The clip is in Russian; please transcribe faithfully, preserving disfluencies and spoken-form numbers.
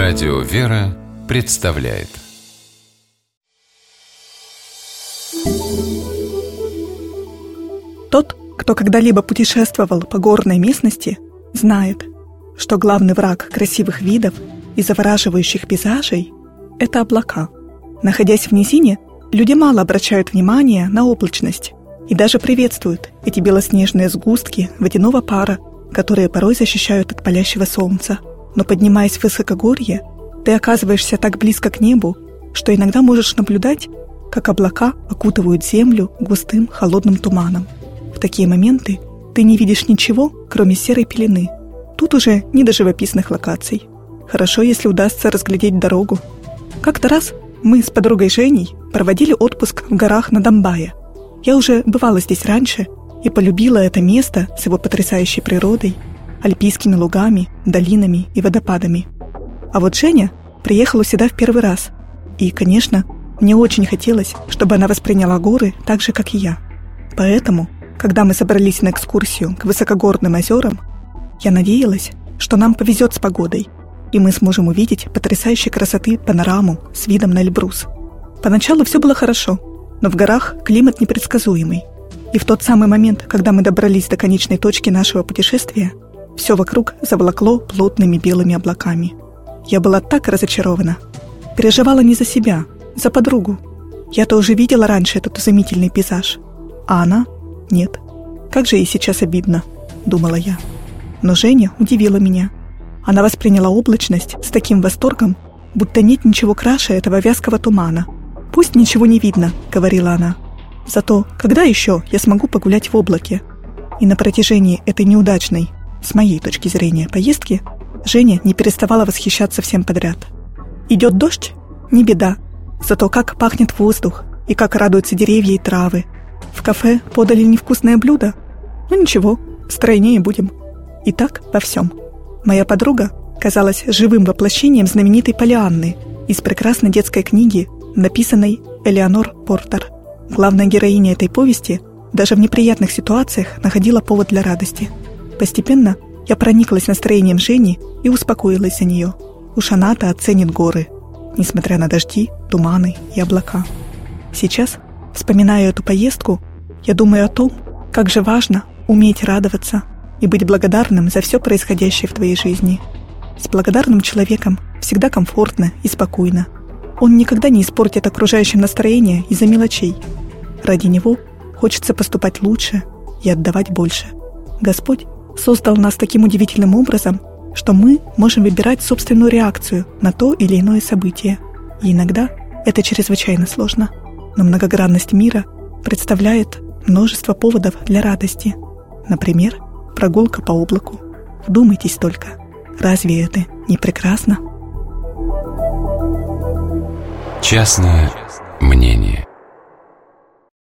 Радио «Вера» представляет. Тот, кто когда-либо путешествовал по горной местности, знает, что главный враг красивых видов и завораживающих пейзажей – это облака. Находясь в низине, люди мало обращают внимание на облачность и даже приветствуют эти белоснежные сгустки водяного пара, которые порой защищают от палящего солнца. Но поднимаясь в высокогорье, ты оказываешься так близко к небу, что иногда можешь наблюдать, как облака окутывают землю густым холодным туманом. В такие моменты ты не видишь ничего, кроме серой пелены. Тут уже не до живописных локаций. Хорошо, если удастся разглядеть дорогу. Как-то раз мы с подругой Женей проводили отпуск в горах на Домбае. Я уже бывала здесь раньше и полюбила это место с его потрясающей природой, альпийскими лугами, долинами и водопадами. А вот Женя приехала сюда в первый раз. И, конечно, мне очень хотелось, чтобы она восприняла горы так же, как и я. Поэтому, когда мы собрались на экскурсию к высокогорным озерам, я надеялась, что нам повезет с погодой, и мы сможем увидеть потрясающей красоты панораму с видом на Эльбрус. Поначалу все было хорошо, но в горах климат непредсказуемый. И в тот самый момент, когда мы добрались до конечной точки нашего путешествия, все вокруг заволокло плотными белыми облаками. Я была так разочарована. Переживала не за себя, за подругу. Я-то уже видела раньше этот изумительный пейзаж. А она — нет. Как же ей сейчас обидно, думала я. Но Женя удивила меня. Она восприняла облачность с таким восторгом, будто нет ничего краше этого вязкого тумана. «Пусть ничего не видно», — говорила она. «Зато когда еще я смогу погулять в облаке?» И на протяжении этой неудачной, с моей точки зрения, поездки, Женя не переставала восхищаться всем подряд. Идет дождь? Не беда. Зато как пахнет воздух, и как радуются деревья и травы. В кафе подали невкусное блюдо? Ну ничего, стройнее будем. И так во всем. Моя подруга казалась живым воплощением знаменитой Полианны из прекрасной детской книги, написанной Элеонор Портер. Главная героиня этой повести даже в неприятных ситуациях находила повод для радости. Постепенно я прониклась настроением Жени и успокоилась за нее. Уж она-то оценит горы, несмотря на дожди, туманы и облака. Сейчас, вспоминая эту поездку, я думаю о том, как же важно уметь радоваться и быть благодарным за все происходящее в твоей жизни. С благодарным человеком всегда комфортно и спокойно. Он никогда не испортит окружающим настроение из-за мелочей. Ради него хочется поступать лучше и отдавать больше. Господь создал нас таким удивительным образом, что мы можем выбирать собственную реакцию на то или иное событие. И иногда это чрезвычайно сложно. Но многогранность мира представляет множество поводов для радости. Например, прогулка по облаку. Вдумайтесь только, разве это не прекрасно? Частное мнение.